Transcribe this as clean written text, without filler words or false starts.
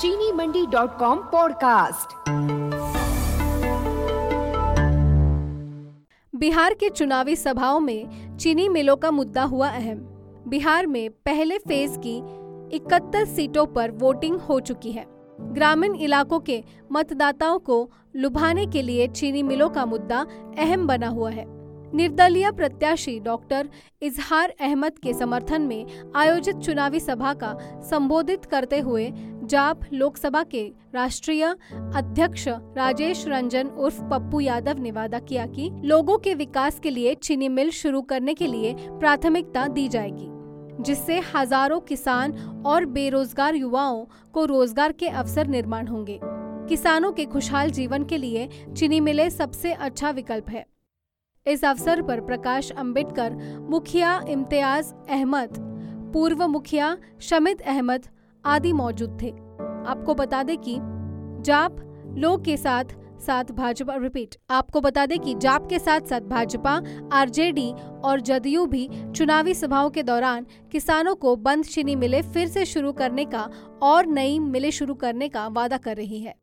चीनीमंडी.com podcast. Bihar के चुनावी सभाओं में चीनी मिलों का मुद्दा हुआ अहम। बिहार में पहले फेज की 71 सीटों पर वोटिंग हो चुकी है। ग्रामीण इलाकों के मतदाताओं को लुभाने के लिए चीनी मिलों का मुद्दा अहम बना हुआ है। निर्दलीय प्रत्याशी डॉक्टर इजहार अहमद के समर्थन में आयोजित चुनावी सभा का संबोधित करते हुए जाप लोकसभा के राष्ट्रीय अध्यक्ष राजेश रंजन उर्फ पप्पू यादव ने वादा किया कि लोगों के विकास के लिए चीनी मिल शुरू करने के लिए प्राथमिकता दी जाएगी, जिससे हजारों किसान और बेरोजगार युवाओं को रोजगार के अवसर निर्माण होंगे। किसानों के खुशहाल जीवन के लिए चीनी मिलें सबसे अच्छा विकल्प है। इस अवसर पर प्रकाश अंबेडकर, मुखिया इम्तियाज अहमद, पूर्व मुखिया शमीद अहमद आदि मौजूद थे। आपको बता दें कि जाप लोग के साथ साथ भाजपा, आरजेडी और जदयू भी चुनावी सभाओं के दौरान किसानों को बंद चीनी मिलें फिर से शुरू करने का और नई मिलें शुरू करने का वादा कर रही है।